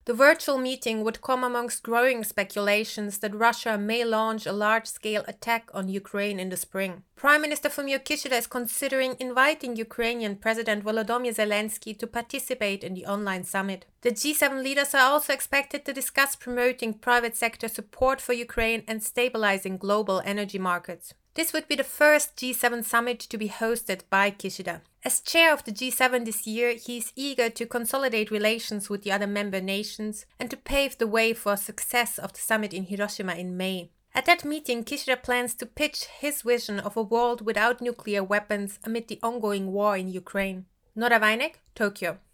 The virtual meeting would come amongst growing speculations that Russia may launch a large-scale attack on Ukraine in the spring. Prime Minister Fumio Kishida is considering inviting Ukrainian President Volodymyr Zelensky to participate in the online summit. The G7 leaders are also expected to discuss promoting private sector support for Ukraine and stabilizing global energy markets. This would be the first G7 summit to be hosted by Kishida. As chair of the G7 this year, he is eager to consolidate relations with the other member nations and to pave the way for success of the summit in Hiroshima in May. At that meeting, Kishida plans to pitch his vision of a world without nuclear weapons amid the ongoing war in Ukraine. Nora Weineck, Tokyo.